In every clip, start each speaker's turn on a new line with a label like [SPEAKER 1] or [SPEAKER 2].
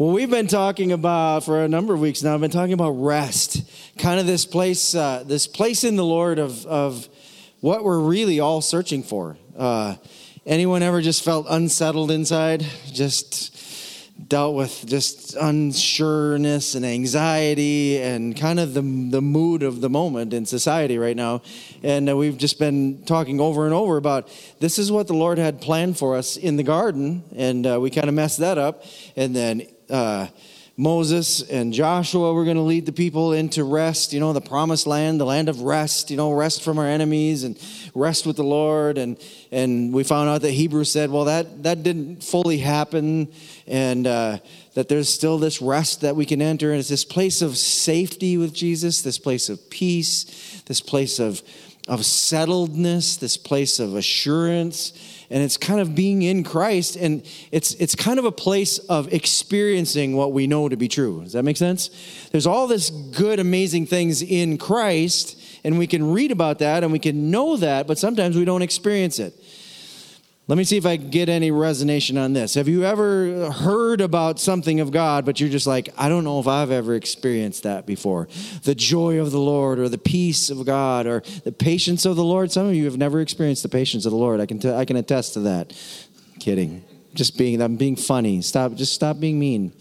[SPEAKER 1] Well, we've been talking about, for a number of weeks now, I've been talking about rest. Kind of this place in the Lord of what we're really all searching for. Anyone ever just felt unsettled inside? Just dealt with just unsureness and anxiety and kind of the mood of the moment in society right now. And we've just been talking over and over about this is what the Lord had planned for us in the garden. And we kind of messed that up. And then Moses and Joshua were going to lead the people into rest, the promised land, the land of rest, rest from our enemies and rest with the Lord. And we found out that Hebrews said, well, that didn't fully happen, and that there's still this rest that we can enter. And it's this place of safety with Jesus, this place of peace, this place of settledness, this place of assurance. And it's kind of being in Christ, and it's kind of a place of experiencing what we know to be true. Does that make sense? There's all this good, amazing things in Christ, and we can read about that, and we can know that, but sometimes we don't experience it. Let me see if I get any resonation on this. Have you ever heard about something of God, but you're just like, I don't know if I've ever experienced that before? The joy of the Lord, or the peace of God, or the patience of the Lord. Some of you have never experienced the patience of the Lord. I can attest to that. Kidding. I'm being funny. Just stop being mean.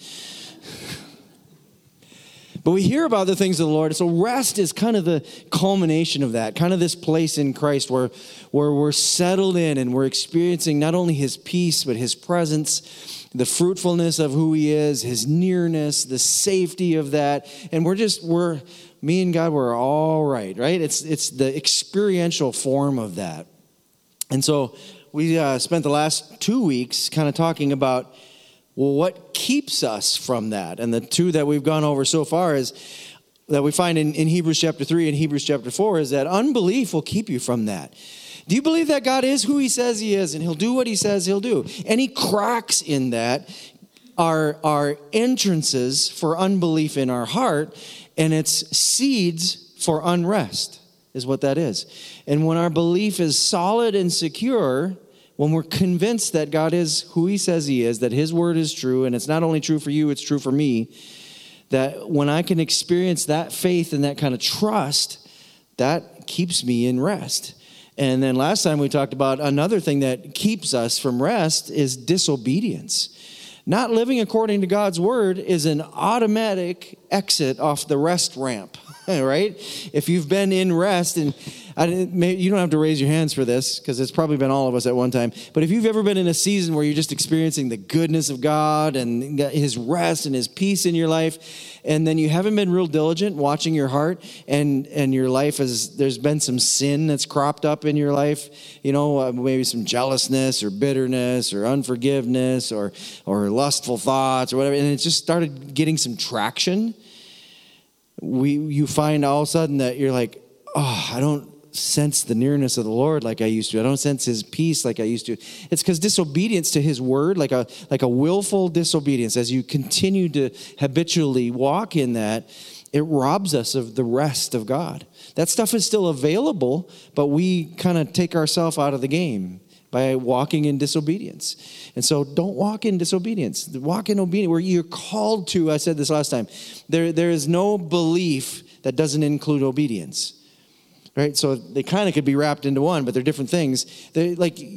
[SPEAKER 1] But we hear about the things of the Lord. So rest is kind of the culmination of that, kind of this place in Christ where we're settled in and we're experiencing not only his peace, but his presence, the fruitfulness of who he is, his nearness, the safety of that. And me and God, we're all right? It's the experiential form of that. And so we spent the last 2 weeks kind of talking about, well, what keeps us from that? And the two that we've gone over so far is that we find in Hebrews chapter 3 and Hebrews chapter 4 is that unbelief will keep you from that. Do you believe that God is who he says he is, and he'll do what he says he'll do? Any cracks in that are entrances for unbelief in our heart, and it's seeds for unrest is what that is. And when our belief is solid and secure, when we're convinced that God is who he says he is, that his word is true, and it's not only true for you, it's true for me, that when I can experience that faith and that kind of trust, that keeps me in rest. And then last time we talked about another thing that keeps us from rest is disobedience. Not living according to God's word is an automatic exit off the rest ramp, right? If you've been in rest, and you don't have to raise your hands for this because it's probably been all of us at one time, but if you've ever been in a season where you're just experiencing the goodness of God and his rest and his peace in your life, and then you haven't been real diligent watching your heart, and your life there's been some sin that's cropped up in your life, maybe some jealousness or bitterness or unforgiveness or lustful thoughts or whatever, and it just started getting some traction, you find all of a sudden that you're like, I don't sense the nearness of the Lord like I used to. I don't sense his peace like I used to. It's because disobedience to his word, like a willful disobedience, as you continue to habitually walk in that, it robs us of the rest of God. That stuff is still available, but we kind of take ourselves out of the game by walking in disobedience. And so don't walk in disobedience. Walk in obedience, where you're called to, I said this last time, there is no belief that doesn't include obedience. Right? So they kind of could be wrapped into one, but they're different things. I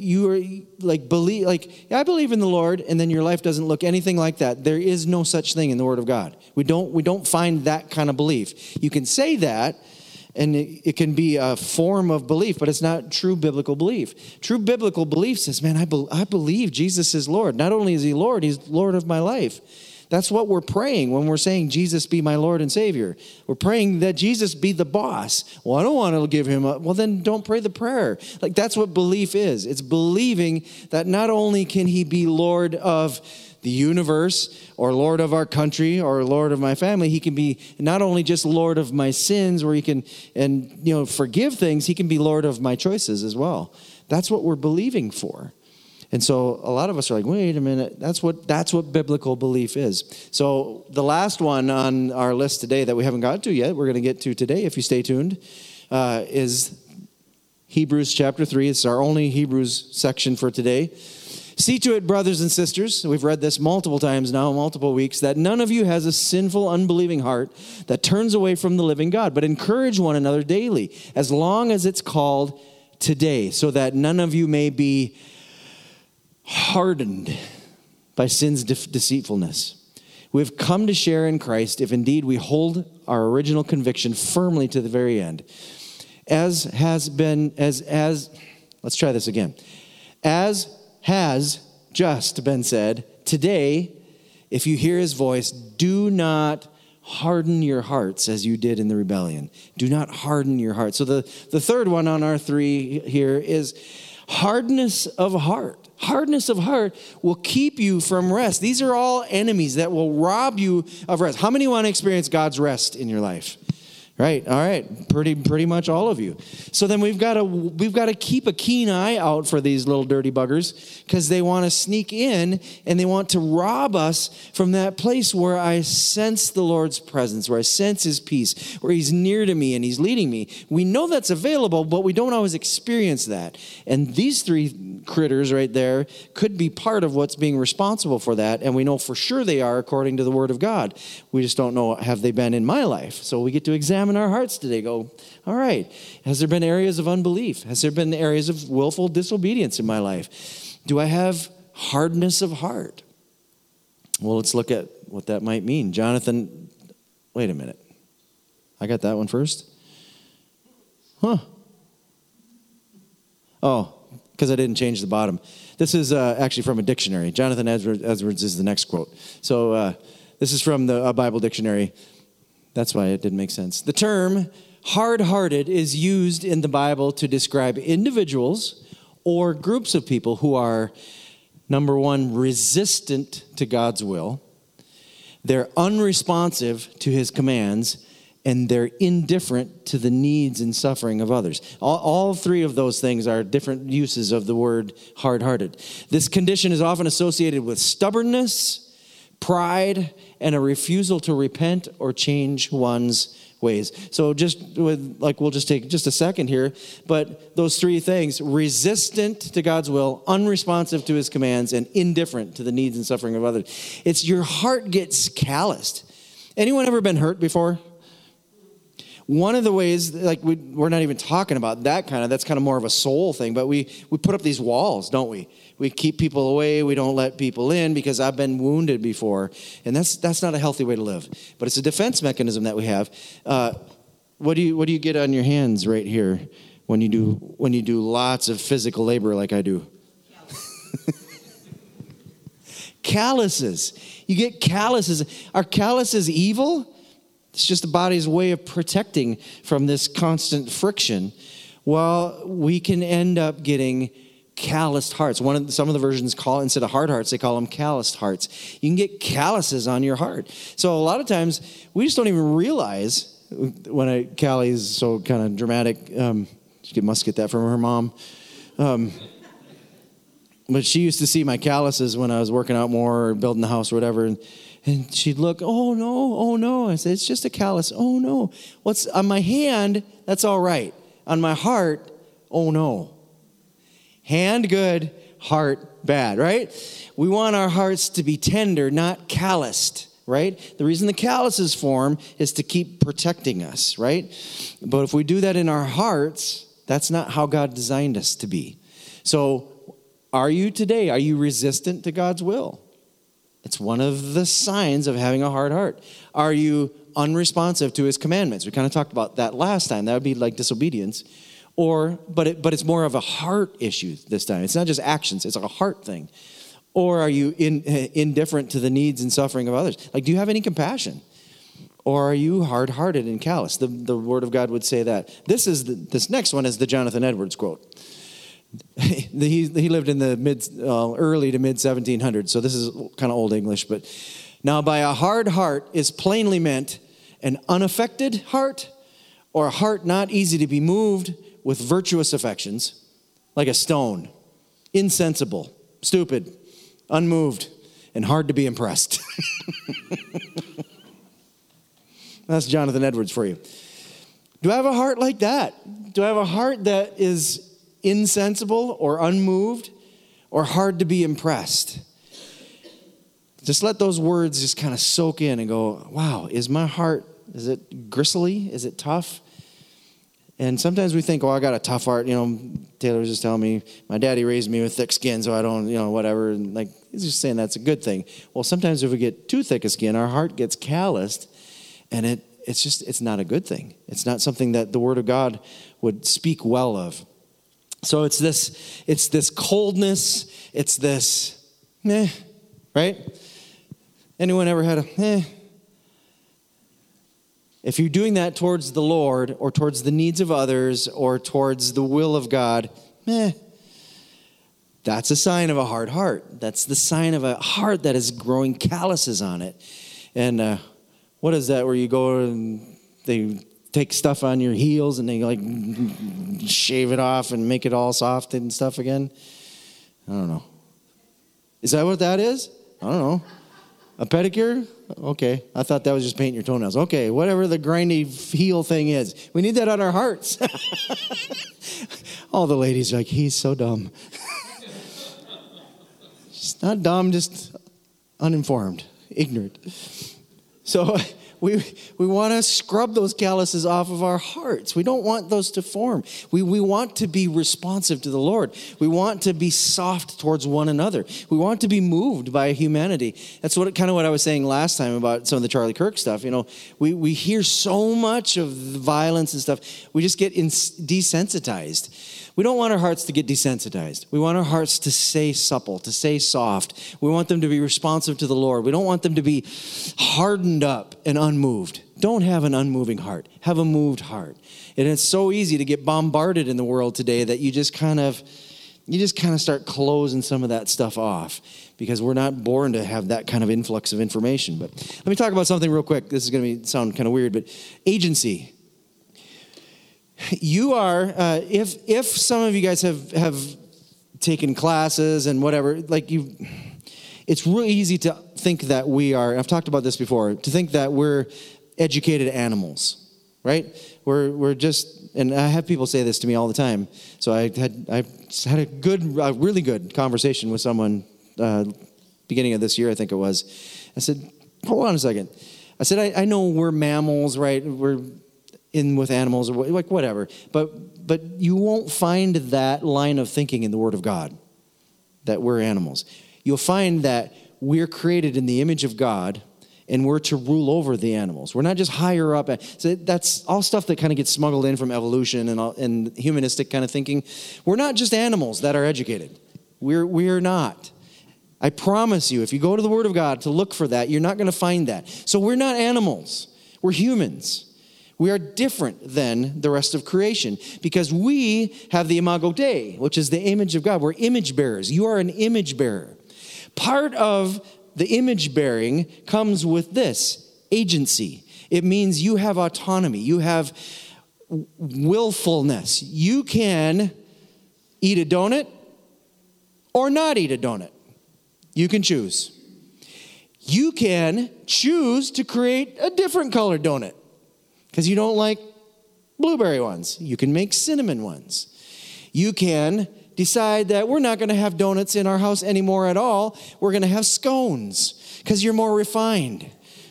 [SPEAKER 1] believe in the Lord, and then your life doesn't look anything like that. There is no such thing in the Word of God. We don't find that kind of belief. You can say that, and it can be a form of belief, but it's not true biblical belief. True biblical belief says, man, I believe Jesus is Lord. Not only is he Lord, he's Lord of my life. That's what we're praying when we're saying, Jesus be my Lord and Savior. We're praying that Jesus be the boss. Well, I don't want to give him well, then don't pray the prayer. Like, that's what belief is. It's believing that not only can he be Lord of the universe or Lord of our country or Lord of my family, he can be not only just Lord of my sins where he can forgive things, he can be Lord of my choices as well. That's what we're believing for. And so a lot of us are like, wait a minute, that's what biblical belief is. So the last one on our list today that we haven't got to yet, we're going to get to today if you stay tuned, is Hebrews chapter 3. It's our only Hebrews section for today. See to it, brothers and sisters, we've read this multiple times now, multiple weeks, that none of you has a sinful, unbelieving heart that turns away from the living God, but encourage one another daily, as long as it's called today, so that none of you may be hardened by sin's deceitfulness. We've come to share in Christ if indeed we hold our original conviction firmly to the very end. Let's try this again. As has just been said, today, if you hear his voice, do not harden your hearts as you did in the rebellion. Do not harden your heart. So the third one on our three here is hardness of heart. Hardness of heart will keep you from rest. These are all enemies that will rob you of rest. How many want to experience God's rest in your life? Right. All right. Pretty much all of you. So then we've got to keep a keen eye out for these little dirty buggers, because they want to sneak in and they want to rob us from that place where I sense the Lord's presence, where I sense his peace, where he's near to me and he's leading me. We know that's available, but we don't always experience that. And these three critters right there could be part of what's being responsible for that. And we know for sure they are, according to the word of God. We just don't know, have they been in my life? So we get to examine our hearts today. Go, all right, has there been areas of unbelief? Has there been areas of willful disobedience in my life? Do I have hardness of heart? Well, let's look at what that might mean. Jonathan, wait a minute. I got that one first? Huh. Oh, because I didn't change the bottom. This is actually from a dictionary. Jonathan Edwards is the next quote. So this is from the Bible dictionary. That's why it didn't make sense. The term hard-hearted is used in the Bible to describe individuals or groups of people who are, number one, resistant to God's will. They're unresponsive to his commands, and they're indifferent to the needs and suffering of others. All three of those things are different uses of the word hard-hearted. This condition is often associated with stubbornness, pride, and a refusal to repent or change one's ways. So we'll just take just a second here, but those three things: resistant to God's will, unresponsive to his commands, and indifferent to the needs and suffering of others. It's your heart gets calloused. Anyone ever been hurt before? One of the ways, like we're not even talking about that's kind of more of a soul thing, but we put up these walls, don't we? We keep people away. We don't let people in because I've been wounded before. And that's not a healthy way to live. But it's a defense mechanism that we have. What do you get on your hands right here when you do lots of physical labor like I do? Calluses. You get calluses. Are calluses evil? It's just the body's way of protecting from this constant friction. Well, we can end up getting calloused hearts. Some of the versions call, instead of hard hearts, they call them calloused hearts. You can get calluses on your heart. So a lot of times we just don't even realize when Callie's so kind of dramatic. She must get that from her mom. But she used to see my calluses when I was working out more or building the house or whatever. And she'd look, oh no. I said, it's just a callus. Oh no. What's on my hand? That's all right. On my heart, oh no. Hand good, heart bad, right? We want our hearts to be tender, not calloused, right? The reason the calluses form is to keep protecting us, right? But if we do that in our hearts, that's not how God designed us to be. So are you resistant to God's will? It's one of the signs of having a hard heart. Are you unresponsive to his commandments? We kind of talked about that last time. That would be like disobedience. But it's more of a heart issue this time. It's not just actions. It's like a heart thing. Or are you indifferent to the needs and suffering of others? Like, do you have any compassion? Or are you hard-hearted and callous? The Word of God would say that. This next one is the Jonathan Edwards quote. He lived in the early to mid 1700s, so this is kind of old English. But now, by a hard heart is plainly meant an unaffected heart, or a heart not easy to be moved with virtuous affections, like a stone, insensible, stupid, unmoved, and hard to be impressed. That's Jonathan Edwards for you. Do I have a heart like that? Do I have a heart that is insensible or unmoved or hard to be impressed. Just let those words just kind of soak in and go, wow, is my heart, is it gristly? Is it tough? And sometimes we think, oh, I got a tough heart. Taylor was just telling me, my daddy raised me with thick skin, so I don't, whatever. And he's just saying that's a good thing. Well, sometimes if we get too thick a skin, our heart gets calloused, and it's not a good thing. It's not something that the Word of God would speak well of. So it's this coldness, it's this meh, right? Anyone ever had a meh? If you're doing that towards the Lord or towards the needs of others or towards the will of God, that's a sign of a hard heart. That's the sign of a heart that is growing calluses on it. And what is that where you go and they take stuff on your heels and they shave it off and make it all soft and stuff again? I don't know. Is that what that is? I don't know. A pedicure? Okay. I thought that was just painting your toenails. Okay, whatever the grindy heel thing is. We need that on our hearts. All the ladies are like, he's so dumb. She's not dumb, just uninformed, ignorant. So we want to scrub those calluses off of our hearts. We don't want those to form. We want to be responsive to the Lord. We want to be soft towards one another. We want to be moved by humanity. That's what I was saying last time about some of the Charlie Kirk stuff. We hear so much of the violence and stuff. We just get desensitized. We don't want our hearts to get desensitized. We want our hearts to stay supple, to stay soft. We want them to be responsive to the Lord. We don't want them to be hardened up and unmoved. Don't have an unmoving heart. Have a moved heart. And it's so easy to get bombarded in the world today that you just kind of start closing some of that stuff off because we're not born to have that kind of influx of information. But let me talk about something real quick. This is going to sound kind of weird, but agency. You are, if some of you guys have taken classes and whatever, it's really easy to think that we are, I've talked about this before, to think that we're educated animals, right? We're just, and I have people say this to me all the time. So I had a really good conversation with someone beginning of this year, I think it was. I said, hold on a second. I said, I know we're mammals, right? We're in with animals or whatever, but you won't find that line of thinking in the Word of God, that we're animals. You'll find that we're created in the image of God and we're to rule over the animals. We're not just higher up. So that's all stuff that kind of gets smuggled in from evolution and humanistic kind of thinking. We're not just animals that are educated. We're not. I promise you, if you go to the Word of God to look for that, you're not going to find that. So we're not animals. We're humans. We are different than the rest of creation because we have the imago Dei, which is the image of God. We're image bearers. You are an image bearer. Part of the image bearing comes with this, agency. It means you have autonomy. You have willfulness. You can eat a donut or not eat a donut. You can choose. You can choose to create a different colored donut because you don't like blueberry ones. You can make cinnamon ones. You can decide that we're not going to have donuts in our house anymore at all. We're going to have scones because you're more refined.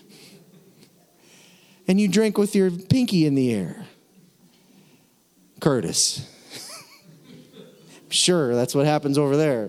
[SPEAKER 1] And you drink with your pinky in the air. Curtis. Sure, that's what happens over there.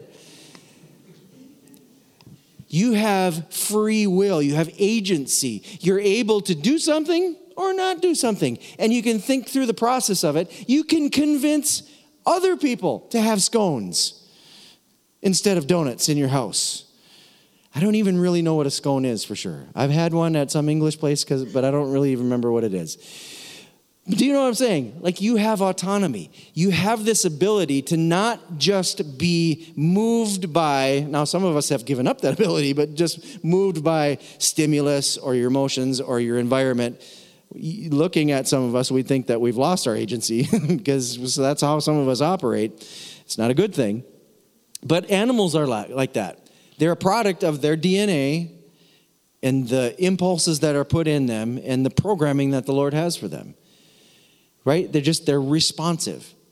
[SPEAKER 1] You have free will. You have agency. You're able to do something or not do something. And you can think through the process of it. You can convince other people to have scones instead of donuts in your house. I don't even really know what a scone is for sure. I've had one at some English place, but I don't really even remember what it is. Do you know what I'm saying? You have autonomy. You have this ability to not just be moved by, now some of us have given up that ability, but just moved by stimulus or your emotions or your environment. Looking at some of us, we think that we've lost our agency because that's how some of us operate. It's not a good thing. But animals are like that. They're a product of their DNA and the impulses that are put in them and the programming that the Lord has for them. Right? They're responsive.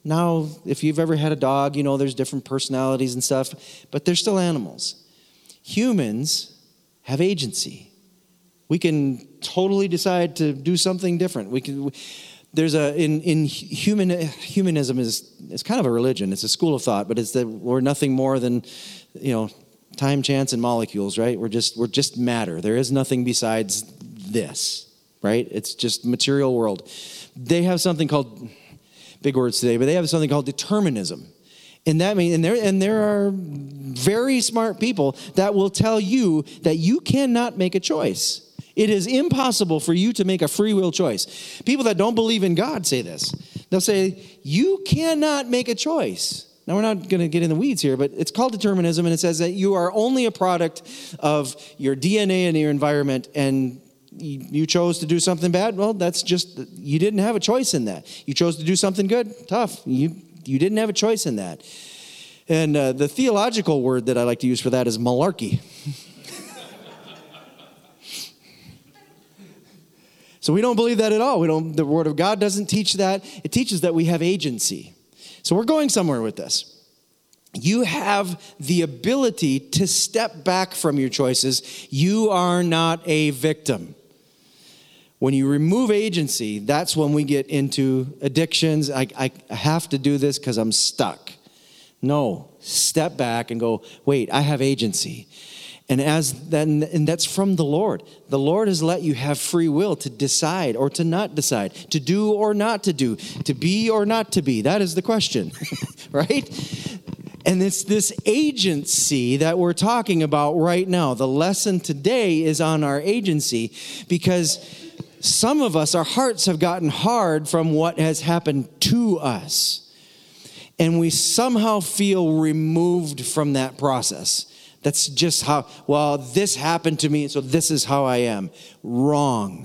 [SPEAKER 1] Now, if you've ever had a dog, you know there's different personalities and stuff, but they're still animals. Humans have agency. We can totally decide to do something different. There's humanism is kind of a religion. It's a school of thought, but it's that we're nothing more than, time, chance, and molecules, right? We're just matter. There is nothing besides this, right? It's just material world. They have something called, big words today, but they have something called determinism. And that means, and there are very smart people that will tell you that you cannot make a choice. It is impossible for you to make a free will choice. People that don't believe in God say this. They'll say, you cannot make a choice. Now, we're not going to get in the weeds here, but it's called determinism, and it says that you are only a product of your DNA and your environment, and you chose to do something bad. Well, that's just, you didn't have a choice in that. You chose to do something good. Tough. You didn't have a choice in that. And the theological word that I like to use for that is malarkey. So we don't believe that at all. The Word of God doesn't teach that. It teaches that we have agency. So we're going somewhere with this. You have the ability to step back from your choices. You are not a victim. When you remove agency, that's when we get into addictions. I have to do this because I'm stuck. No, step back and go, wait, I have agency. And that's from the Lord. The Lord has let you have free will to decide or to not decide, to do or not to do, to be or not to be. That is the question, right? And it's this agency that we're talking about right now. The lesson today is on our agency because some of us, our hearts have gotten hard from what has happened to us. And we somehow feel removed from that process. That's just how, this happened to me, so this is how I am. Wrong.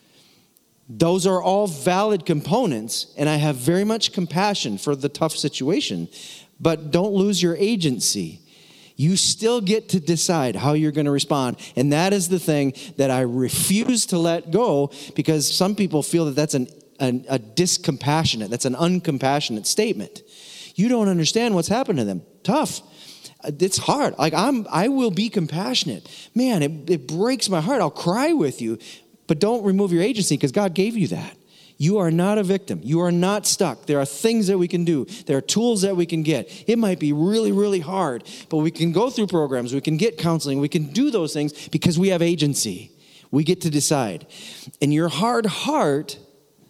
[SPEAKER 1] Those are all valid components, and I have very much compassion for the tough situation. But don't lose your agency. You still get to decide how you're going to respond. And that is the thing that I refuse to let go, because some people feel that that's a discompassionate, that's an uncompassionate statement. You don't understand what's happened to them. Tough. It's hard. I will be compassionate. Man, it breaks my heart. I'll cry with you. But don't remove your agency, because God gave you that. You are not a victim. You are not stuck. There are things that we can do. There are tools that we can get. It might be really, really hard, but we can go through programs. We can get counseling. We can do those things because we have agency. We get to decide. And your hard heart,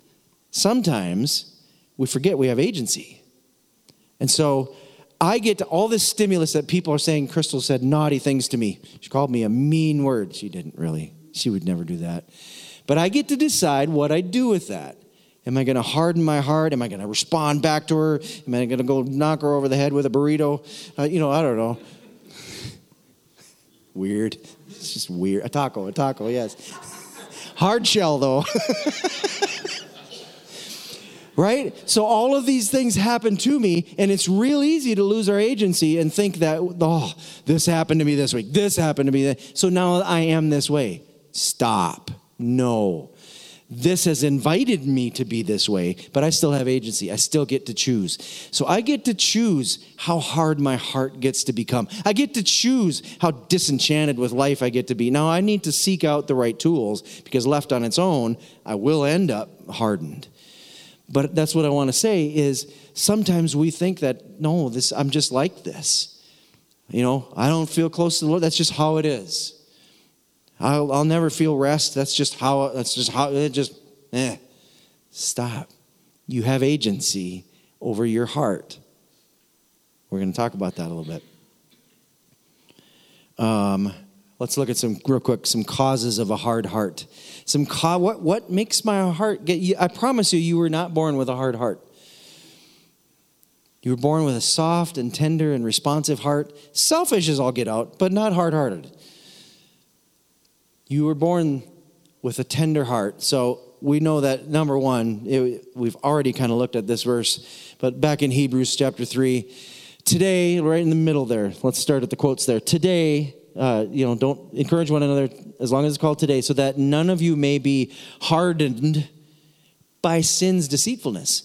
[SPEAKER 1] sometimes we forget we have agency. And so I get to all this stimulus that people are saying. Crystal said naughty things to me. She called me a mean word. She didn't really. She would never do that. But I get to decide what I do with that. Am I going to harden my heart? Am I going to respond back to her? Am I going to go knock her over the head with a burrito? I don't know. Weird. It's just weird. A taco, yes. Hard shell, though. Right? So all of these things happen to me, and it's real easy to lose our agency and think that, this happened to me this week. This happened to me that. So now I am this way. Stop. No. This has invited me to be this way, but I still have agency. I still get to choose. So I get to choose how hard my heart gets to become. I get to choose how disenchanted with life I get to be. Now I need to seek out the right tools, because left on its own, I will end up hardened. But that's what I want to say is sometimes we think that, no, I'm just like this. I don't feel close to the Lord. That's just how it is. I'll never feel rest. That's just how Stop. You have agency over your heart. We're going to talk about that a little bit. Let's look at some causes of a hard heart. What makes my heart get? I promise you were not born with a hard heart. You were born with a soft and tender and responsive heart. Selfish as all get out, but not hard-hearted. You were born with a tender heart. So we know that, number one, we've already kind of looked at this verse, but back in Hebrews chapter 3, today, right in the middle there, let's start at the quotes there. Today, don't encourage one another as long as it's called today, so that none of you may be hardened by sin's deceitfulness.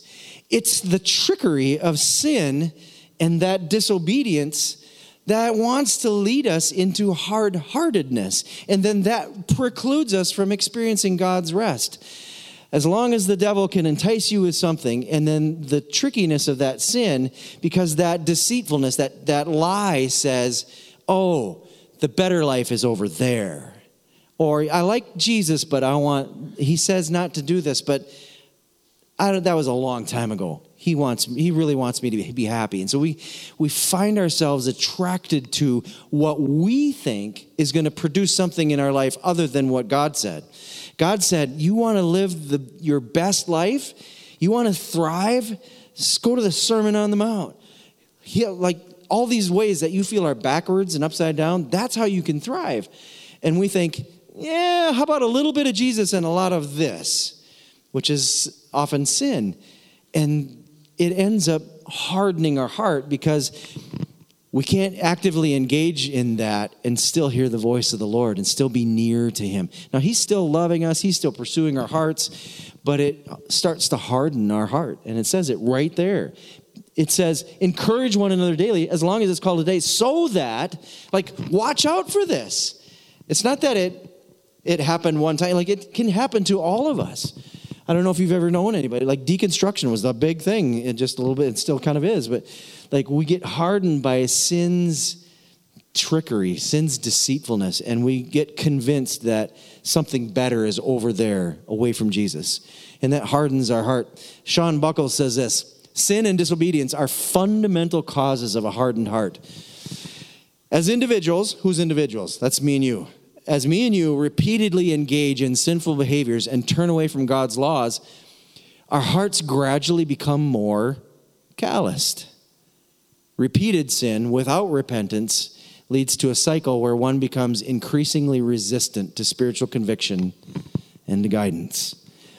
[SPEAKER 1] It's the trickery of sin and that disobedience that wants to lead us into hard-heartedness. And then that precludes us from experiencing God's rest. As long as the devil can entice you with something, and then the trickiness of that sin, because that deceitfulness, that lie says, oh, the better life is over there. Or I like Jesus, but he says not to do this, but that was a long time ago. He really wants me to be happy. And so we find ourselves attracted to what we think is going to produce something in our life other than what God said. God said, you want to live your best life? You want to thrive? Just go to the Sermon on the Mount. Like all these ways that you feel are backwards and upside down, that's how you can thrive. And we think, yeah, how about a little bit of Jesus and a lot of this, which is often sin. And it ends up hardening our heart because we can't actively engage in that and still hear the voice of the Lord and still be near to him. Now, he's still loving us. He's still pursuing our hearts, but it starts to harden our heart. And it says it right there. It says, encourage one another daily, as long as it's called today, so that, watch out for this. It's not that it happened one time. It can happen to all of us. I don't know if you've ever known anybody. Deconstruction was the big thing. It just a little bit, it still kind of is. But we get hardened by sin's trickery, sin's deceitfulness, and we get convinced that something better is over there, away from Jesus. And that hardens our heart. Sean Buckles says this: sin and disobedience are fundamental causes of a hardened heart. As individuals, who's individuals? That's me and you. As me and you repeatedly engage in sinful behaviors and turn away from God's laws, our hearts gradually become more calloused. Repeated sin without repentance leads to a cycle where one becomes increasingly resistant to spiritual conviction and to guidance.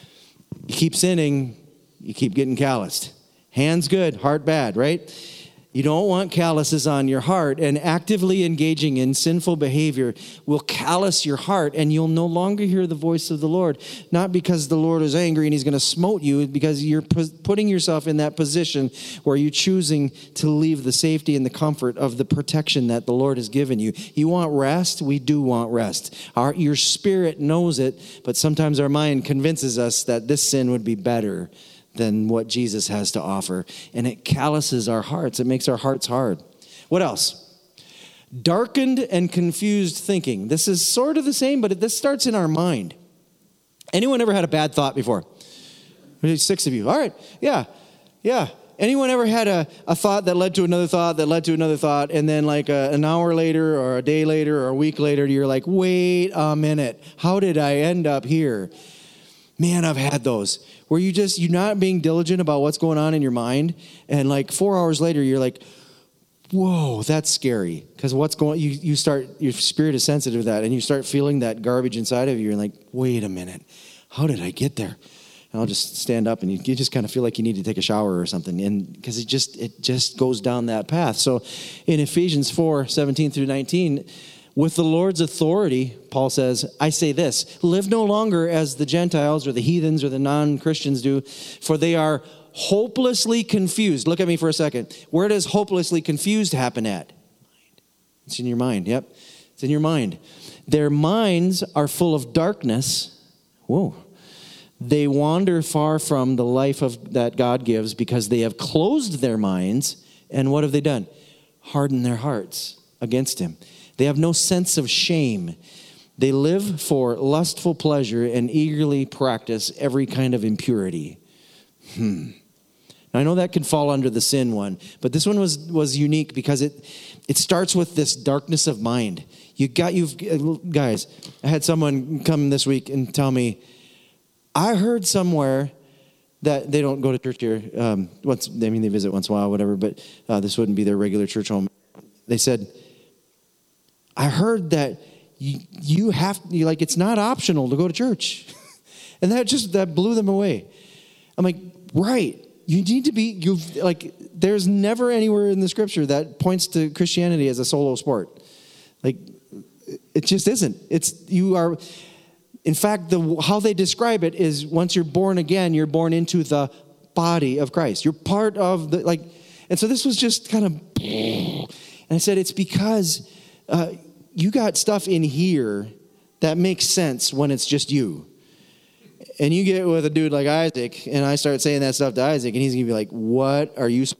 [SPEAKER 1] You keep sinning, you keep getting calloused. Hands good, heart bad, right? You don't want calluses on your heart, and actively engaging in sinful behavior will callous your heart, and you'll no longer hear the voice of the Lord. Not because the Lord is angry and he's going to smote you, because you're putting yourself in that position where you're choosing to leave the safety and the comfort of the protection that the Lord has given you. You want rest? We do want rest. Your spirit knows it, but sometimes our mind convinces us that this sin would be better than what Jesus has to offer. And it calluses our hearts. It makes our hearts hard. What else? Darkened and confused thinking. This is sort of the same, but this starts in our mind. Anyone ever had a bad thought before? There's 6 of you. All right. Yeah. Anyone ever had a thought that led to another thought that led to another thought, and then an hour later or a day later or a week later, you're like, wait a minute. How did I end up here? Man, I've had those where you're not being diligent about what's going on in your mind. And 4 hours later, you're like, whoa, that's scary. Because your spirit is sensitive to that. And you start feeling that garbage inside of you. You're like, wait a minute, how did I get there? And I'll just stand up and you just kind of feel like you need to take a shower or something. And because it just goes down that path. So in Ephesians 4:17 through 19, with the Lord's authority, Paul says, I say this: live no longer as the Gentiles or the heathens or the non-Christians do, for they are hopelessly confused. Look at me for a second. Where does hopelessly confused happen at? It's in your mind. Yep. It's in your mind. Their minds are full of darkness. Whoa. They wander far from the life that God gives because they have closed their minds. And what have they done? Hardened their hearts against him. They have no sense of shame. They live for lustful pleasure and eagerly practice every kind of impurity. Now, I know that can fall under the sin one, but this one was unique because it starts with this darkness of mind. Guys, I had someone come this week and tell me, I heard somewhere that they don't go to church here. They visit once in a while, whatever, but this wouldn't be their regular church home. They said, I heard that it's not optional to go to church. And that blew them away. I'm like, right. You need to be, there's never anywhere in the scripture that points to Christianity as a solo sport. It just isn't. In fact, how they describe it is once you're born again, you're born into the body of Christ. You're part of the, like, and so this was just kind of, and I said, it's because you got stuff in here that makes sense when it's just you. And you get with a dude like Isaac, and I start saying that stuff to Isaac, and he's going to be like, what are you?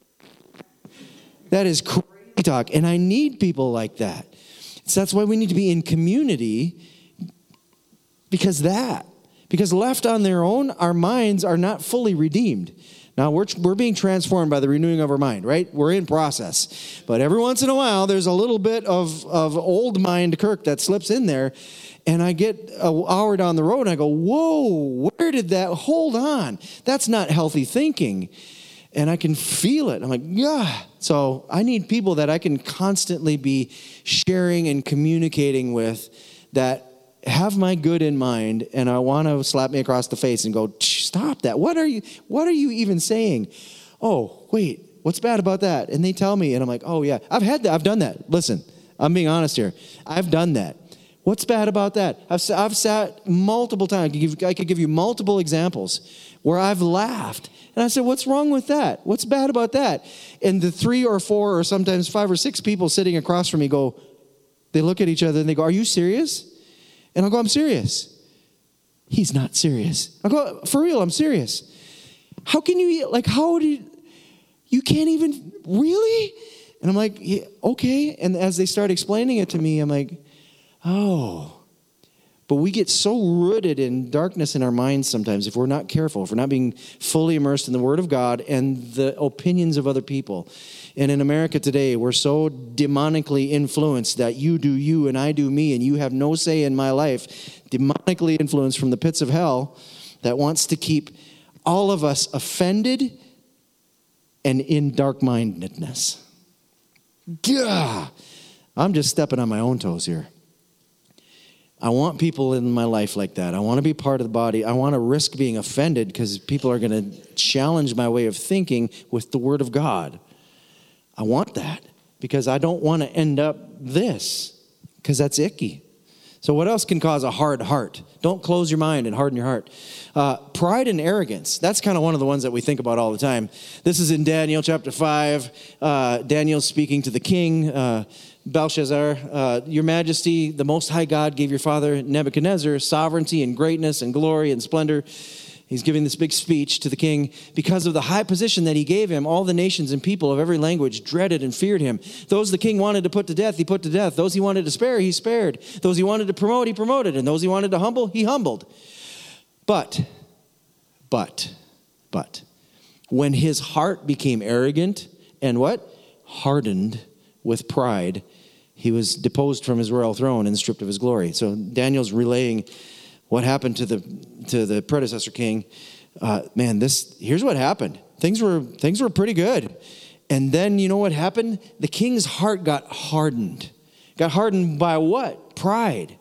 [SPEAKER 1] That is crazy talk. And I need people like that. So that's why we need to be in community, because left on their own, our minds are not fully redeemed. Now, we're being transformed by the renewing of our mind, right? We're in process. But every once in a while, there's a little bit of old mind Kirk that slips in there. And I get an hour down the road, and I go, whoa, where did that, hold on. That's not healthy thinking. And I can feel it. I'm like, yeah. So I need people that I can constantly be sharing and communicating with that have my good in mind, and I want to slap me across the face and go, stop that. What are you even saying? Oh, wait, what's bad about that? And they tell me, and I'm like, oh yeah, I've done that. Listen, I'm being honest here. I've done that. What's bad about that? I've sat multiple times. I could give you multiple examples where I've laughed. And I said, what's wrong with that? What's bad about that? And the 3 or 4 or sometimes 5 or 6 people sitting across from me they look at each other and they go, are you serious? And I'll go, I'm serious. He's not serious. I'll go, for real, I'm serious. How can you, you can't even, really? And I'm like, yeah, okay. And as they start explaining it to me, I'm like, oh. But we get so rooted in darkness in our minds sometimes if we're not careful, if we're not being fully immersed in the Word of God and the opinions of other people. And in America today, we're so demonically influenced that you do you and I do me, and you have no say in my life. Demonically influenced from the pits of hell that wants to keep all of us offended and in dark-mindedness. Gah! I'm just stepping on my own toes here. I want people in my life like that. I want to be part of the body. I want to risk being offended because people are going to challenge my way of thinking with the Word of God. I want that because I don't want to end up this, because that's icky. So what else can cause a hard heart? Don't close your mind and harden your heart. Pride and arrogance. That's kind of one of the ones that we think about all the time. This is in Daniel chapter 5. Daniel's speaking to the king, Belshazzar, your majesty, the most high God gave your father Nebuchadnezzar sovereignty and greatness and glory and splendor. He's giving this big speech to the king. Because of the high position that he gave him, all the nations and people of every language dreaded and feared him. Those the king wanted to put to death, he put to death. Those he wanted to spare, he spared. Those he wanted to promote, he promoted. And those he wanted to humble, he humbled. But, when his heart became arrogant and what? Hardened with pride, he was deposed from his royal throne and stripped of his glory. So Daniel's relaying what happened to the predecessor king. Here's what happened. Things were pretty good. And then you know what happened? The king's heart got hardened. Got hardened by what? Pride.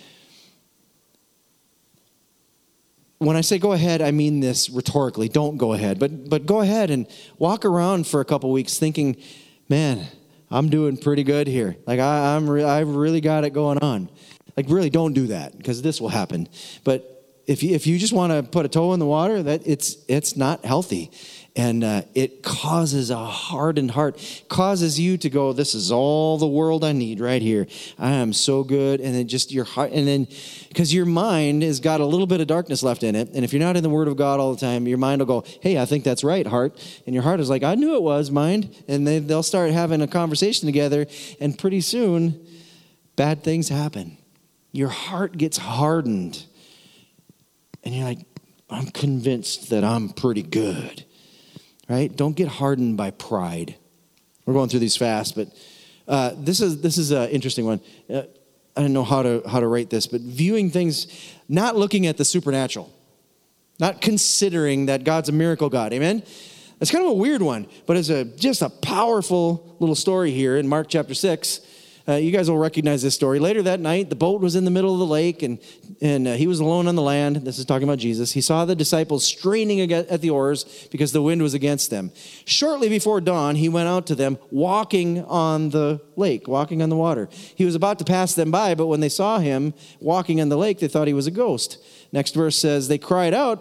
[SPEAKER 1] When I say go ahead, I mean this rhetorically. Don't go ahead. But go ahead and walk around for a couple weeks thinking, man, I'm doing pretty good here. Like I've really got it going on. Like really don't do that because this will happen. But if you just want to put a toe in the water, that it's not healthy. And it causes a hardened heart, causes you to go, this is all the world I need right here. I am so good. And then just your heart, and then because your mind has got a little bit of darkness left in it. And if you're not in the Word of God all the time, your mind will go, hey, I think that's right, heart. And your heart is like, I knew it was, mind. And they'll start having a conversation together. And pretty soon, bad things happen. Your heart gets hardened. And you're like, I'm convinced that I'm pretty good. Right? Don't get hardened by pride. We're going through these fast, but this is an interesting one. I don't know how to rate this, but viewing things, not looking at the supernatural, not considering that God's a miracle God. Amen? It's kind of a weird one, but it's just a powerful little story here in Mark chapter 6. You guys will recognize this story. Later that night, the boat was in the middle of the lake, and he was alone on the land. This is talking about Jesus. He saw the disciples straining at the oars because the wind was against them. Shortly before dawn, he went out to them, walking on the lake, walking on the water. He was about to pass them by, but when they saw him walking on the lake, they thought he was a ghost. Next verse says, they cried out,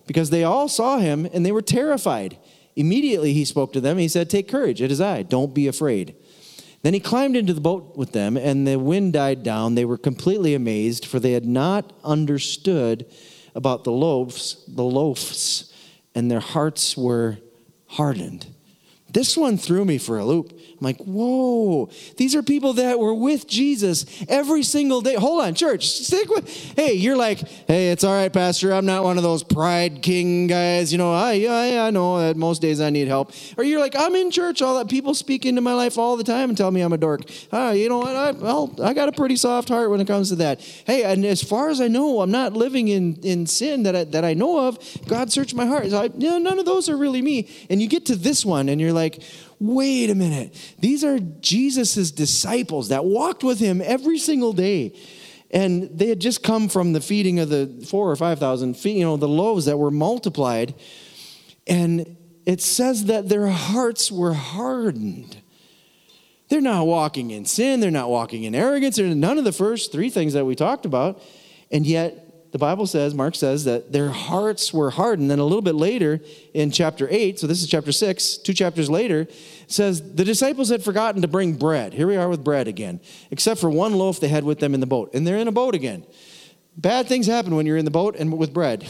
[SPEAKER 1] because they all saw him and they were terrified. Immediately he spoke to them. He said, "Take courage, it is I. Don't be afraid." Then he climbed into the boat with them, and the wind died down. They were completely amazed, for they had not understood about the loaves, and their hearts were hardened. This one threw me for a loop. I'm like, whoa, these are people that were with Jesus every single day. Hold on, church, stick with. Hey, you're like, hey, it's all right, Pastor. I'm not one of those pride king guys. You know, I know that most days I need help. Or you're like, I'm in church. All that people speak into my life all the time and tell me I'm a dork. You know what? I got a pretty soft heart when it comes to that. Hey, and as far as I know, I'm not living in sin that I know of. God searched my heart. None of those are really me. And you get to this one, and you're like, wait a minute. These are Jesus' disciples that walked with him every single day. And they had just come from the feeding of the 4,000 or 5,000, the loaves that were multiplied. And it says that their hearts were hardened. They're not walking in sin. They're not walking in arrogance. They're none of the first three things that we talked about. And yet, the Bible says, Mark says, that their hearts were hardened. Then a little bit later in chapter 8, so this is chapter 6, 2 chapters later, it says the disciples had forgotten to bring bread. Here we are with bread again, except for one loaf they had with them in the boat. And they're in a boat again. Bad things happen when you're in the boat and with bread.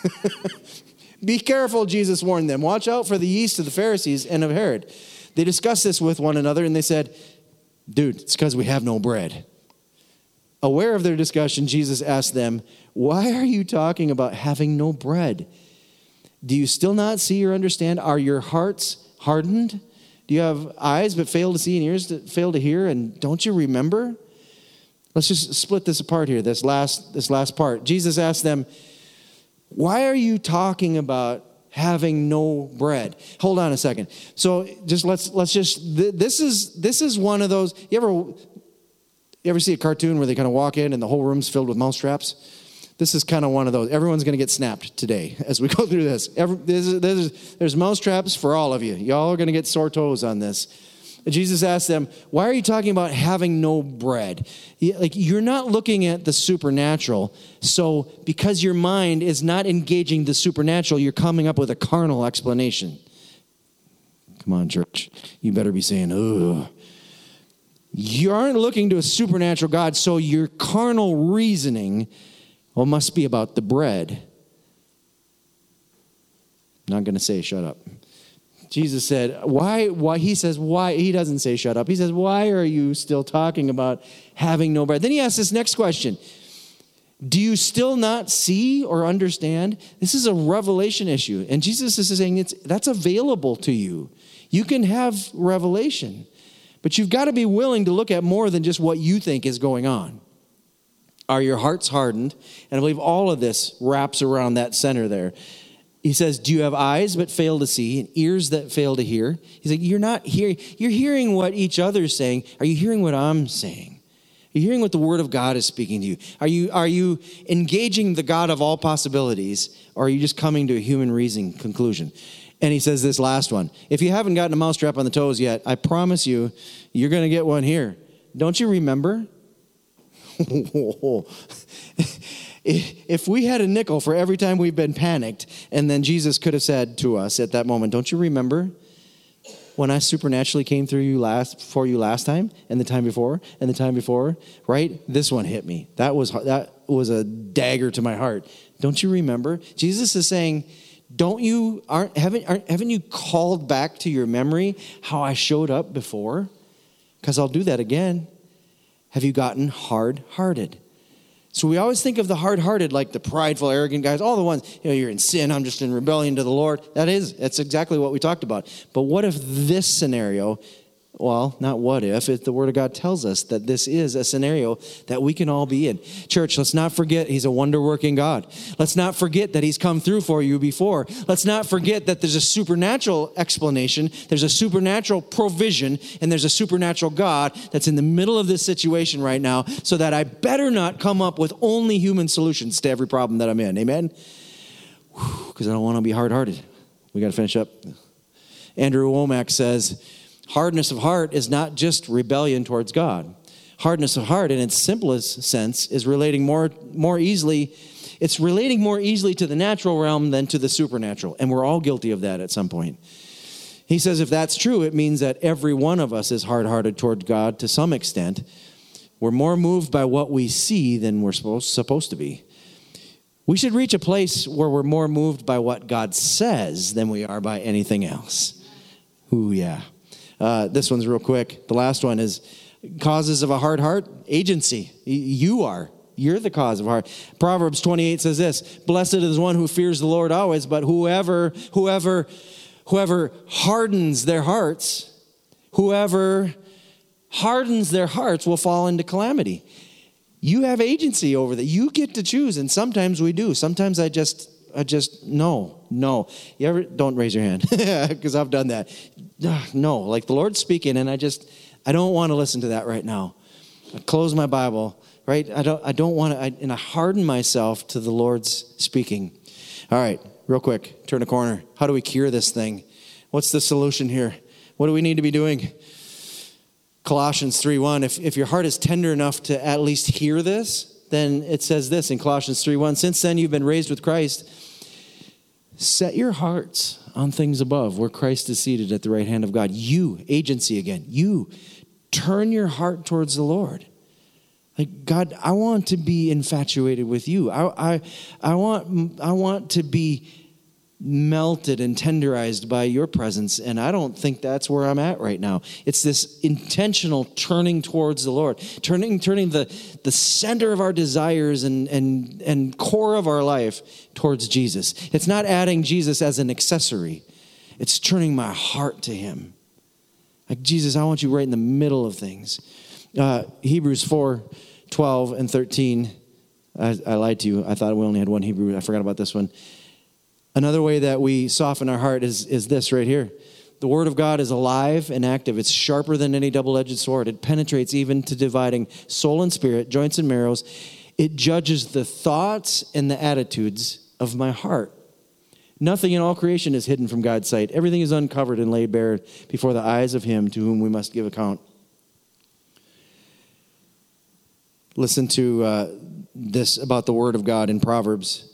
[SPEAKER 1] Be careful, Jesus warned them. Watch out for the yeast of the Pharisees and of Herod. They discussed this with one another, and they said, dude, it's because we have no bread. Aware of their discussion, Jesus asked them, "Why are you talking about having no bread? Do you still not see or understand? Are your hearts hardened? Do you have eyes but fail to see and ears that fail to hear? And don't you remember?" Let's just split this apart here, this last part. Jesus asked them, "Why are you talking about having no bread?" Hold on a second. So just let's this is one of those. You ever see a cartoon where they kind of walk in and the whole room's filled with mousetraps? This is kind of one of those. Everyone's going to get snapped today as we go through this. There's mousetraps for all of you. Y'all are going to get sore toes on this. Jesus asked them, "Why are you talking about having no bread?" You're not looking at the supernatural. So because your mind is not engaging the supernatural, you're coming up with a carnal explanation. Come on, church. You better be saying, "Ugh." You aren't looking to a supernatural God, so your carnal reasoning, must be about the bread. I'm not going to say shut up. Jesus said, why? He says, why? He doesn't say shut up. He says, why are you still talking about having no bread? Then he asks this next question. Do you still not see or understand? This is a revelation issue. And Jesus is saying that's available to you. You can have revelation. But you've got to be willing to look at more than just what you think is going on. Are your hearts hardened? And I believe all of this wraps around that center there. He says, do you have eyes but fail to see and ears that fail to hear? He's like, you're not hearing. You're hearing what each other's saying. Are you hearing what I'm saying? Are you hearing what the Word of God is speaking to you? Are you engaging the God of all possibilities? Or are you just coming to a human reasoning conclusion? And he says this last one. If you haven't gotten a mousetrap on the toes yet, I promise you, you're going to get one here. Don't you remember? If we had a nickel for every time we've been panicked, and then Jesus could have said to us at that moment, don't you remember when I supernaturally came through you for you last time, and the time before, and the time before, right? This one hit me. That was a dagger to my heart. Don't you remember? Jesus is saying, haven't you called back to your memory how I showed up before? Because I'll do that again. Have you gotten hard-hearted? So we always think of the hard-hearted like the prideful, arrogant guys. All the ones, you're in sin, I'm just in rebellion to the Lord. That's exactly what we talked about. But what if this scenario, well, not what if the Word of God tells us that this is a scenario that we can all be in. Church, let's not forget He's a wonder-working God. Let's not forget that He's come through for you before. Let's not forget that there's a supernatural explanation, there's a supernatural provision, and there's a supernatural God that's in the middle of this situation right now, so that I better not come up with only human solutions to every problem that I'm in. Amen? Because I don't want to be hard-hearted. We got to finish up. Andrew Womack says, hardness of heart is not just rebellion towards God. Hardness of heart, in its simplest sense, is relating more easily It's relating more easily to the natural realm than to the supernatural. And we're all guilty of that at some point. He says if that's true, it means that every one of us is hard-hearted toward God to some extent. We're more moved by what we see than we're supposed to be. We should reach a place where we're more moved by what God says than we are by anything else. Ooh, yeah. This one's real quick. The last one is causes of a hard heart, agency. You're the cause of heart. Proverbs 28 says this, blessed is one who fears the Lord always, but whoever hardens their hearts will fall into calamity. You have agency over that. You get to choose, and sometimes we do. Sometimes I just no. You ever, don't raise your hand, because I've done that. No, like the Lord's speaking, and I don't want to listen to that right now. I close my Bible, right? I don't want to, and I harden myself to the Lord's speaking. All right, real quick, turn a corner. How do we cure this thing? What's the solution here? What do we need to be doing? Colossians 3:1, if your heart is tender enough to at least hear this, then it says this in Colossians 3:1, since then you've been raised with Christ, set your hearts on things above, where Christ is seated at the right hand of God. You, agency again, you turn your heart towards the Lord. Like, God, I want to be infatuated with you. I want to be melted and tenderized by your presence, and I don't think that's where I'm at right now. It's this intentional turning towards the Lord, turning the center of our desires and core of our life towards Jesus. It's not adding Jesus as an accessory. It's turning my heart to him. Like, Jesus, I want you right in the middle of things. Hebrews 4:12 and 13. I lied to you. I thought we only had one Hebrew. I forgot about this one. Another way that we soften our heart is this right here. The word of God is alive and active. It's sharper than any double-edged sword. It penetrates even to dividing soul and spirit, joints and marrows. It judges the thoughts and the attitudes of my heart. Nothing in all creation is hidden from God's sight. Everything is uncovered and laid bare before the eyes of him to whom we must give account. Listen to this about the word of God in Proverbs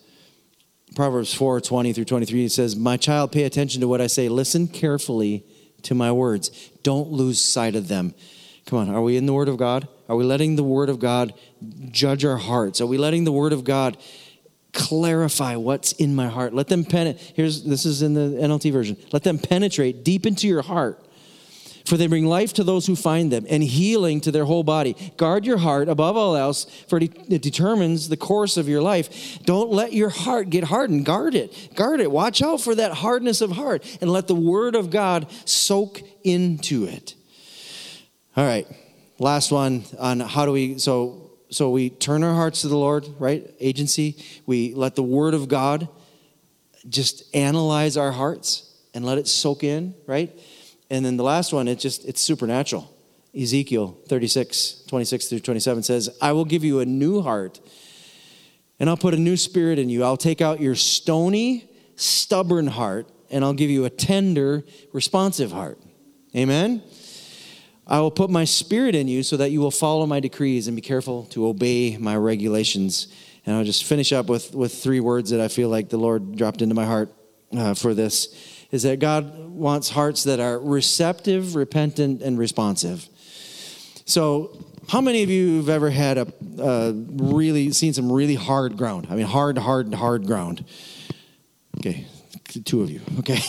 [SPEAKER 1] 4:20 through 23, it says, my child, pay attention to what I say. Listen carefully to my words. Don't lose sight of them. Come on, are we in the word of God? Are we letting the word of God judge our hearts? Are we letting the word of God clarify what's in my heart? Let them this is in the NLT version. Let them penetrate deep into your heart. For they bring life to those who find them and healing to their whole body. Guard your heart above all else, for it determines the course of your life. Don't let your heart get hardened. Guard it. Watch out for that hardness of heart and let the word of God soak into it. All right. Last one on how do we, so we turn our hearts to the Lord, right? Agency. We let the word of God just analyze our hearts and let it soak in, right? And then the last one, it's supernatural. Ezekiel 36:26 through 27 says, I will give you a new heart, and I'll put a new spirit in you. I'll take out your stony, stubborn heart, and I'll give you a tender, responsive heart. Amen? I will put my spirit in you so that you will follow my decrees and be careful to obey my regulations. And I'll just finish up with three words that I feel like the Lord dropped into my heart for this. Is that God wants hearts that are receptive, repentant, and responsive. So how many of you have ever had seen some really hard ground? I mean, hard ground. Okay, two of you, okay.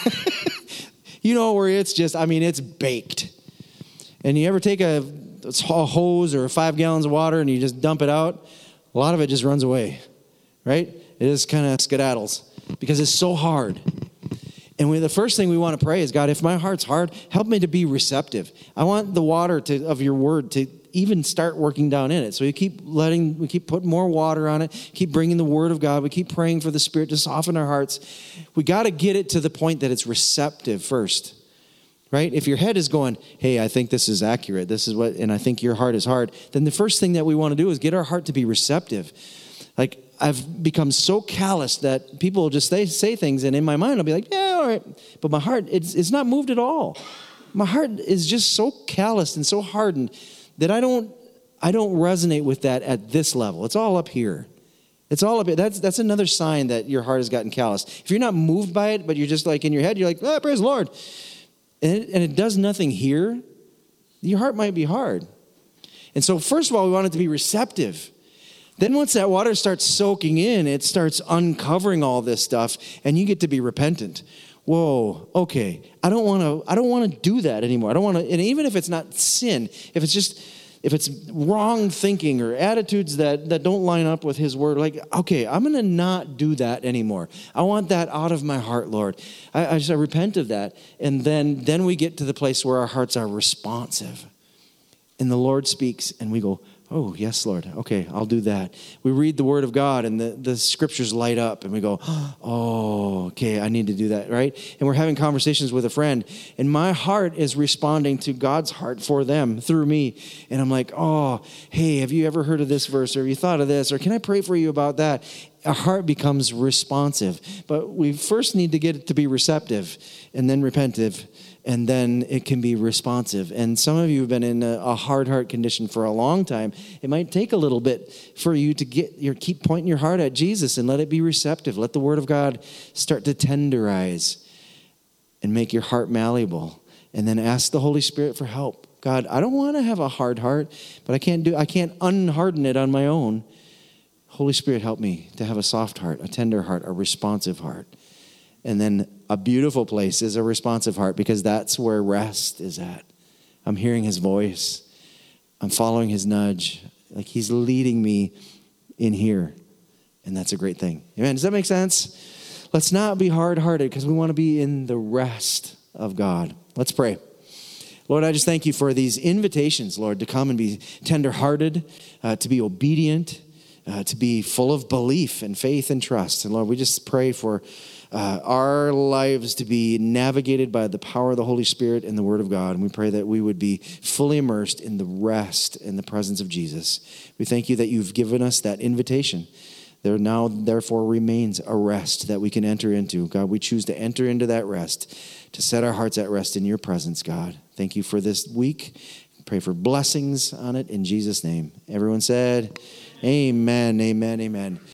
[SPEAKER 1] You know where it's just, it's baked. And you ever take a hose or 5 gallons of water and you just dump it out? A lot of it just runs away, right? It just kind of skedaddles because it's so hard. And the first thing we want to pray is, God, if my heart's hard, help me to be receptive. I want the water of your word to even start working down in it. So we keep putting more water on it, keep bringing the word of God. We keep praying for the Spirit to soften our hearts. We got to get it to the point that it's receptive first, right? If your head is going, hey, I think this is accurate, and I think your heart is hard, then the first thing that we want to do is get our heart to be receptive. Like, I've become so callous that people will just say things, and in my mind I'll be like, yeah, all right. But my heart, it's not moved at all. My heart is just so calloused and so hardened that I don't resonate with that at this level. It's all up here. It's all a bit. That's another sign that your heart has gotten callous. If you're not moved by it, but you're just like in your head, you're like, praise the Lord. And it does nothing here, your heart might be hard. And so first of all, we want it to be receptive. Then once that water starts soaking in, it starts uncovering all this stuff, and you get to be repentant. Whoa, okay, I don't want to do that anymore. I don't want to, and even if it's not sin, if it's wrong thinking or attitudes that don't line up with his word, like, okay, I'm going to not do that anymore. I want that out of my heart, Lord. I repent of that. And then we get to the place where our hearts are responsive. And the Lord speaks and we go, oh, yes, Lord. Okay, I'll do that. We read the word of God and the scriptures light up and we go, oh, okay, I need to do that, right? And we're having conversations with a friend and my heart is responding to God's heart for them through me. And I'm like, oh, hey, have you ever heard of this verse or have you thought of this? Or can I pray for you about that? Our heart becomes responsive. But we first need to get it to be receptive and then repentive. And then it can be responsive. And some of you have been in a hard heart condition for a long time. It might take a little bit for you to keep pointing your heart at Jesus and let it be receptive. Let the word of God start to tenderize and make your heart malleable. And then ask the Holy Spirit for help. God, I don't want to have a hard heart, but I can't unharden it on my own. Holy Spirit, help me to have a soft heart, a tender heart, a responsive heart. And then a beautiful place is a responsive heart because that's where rest is at. I'm hearing his voice. I'm following his nudge. Like he's leading me in here. And that's a great thing. Amen. Does that make sense? Let's not be hard-hearted because we want to be in the rest of God. Let's pray. Lord, I just thank you for these invitations, Lord, to come and be tender-hearted, to be obedient, to be full of belief and faith and trust. And Lord, we just pray for our lives to be navigated by the power of the Holy Spirit and the Word of God. And we pray that we would be fully immersed in the rest in the presence of Jesus. We thank you that you've given us that invitation. There now, therefore, remains a rest that we can enter into. God, we choose to enter into that rest, to set our hearts at rest in your presence, God. Thank you for this week. Pray for blessings on it in Jesus' name. Everyone said, amen, amen, amen.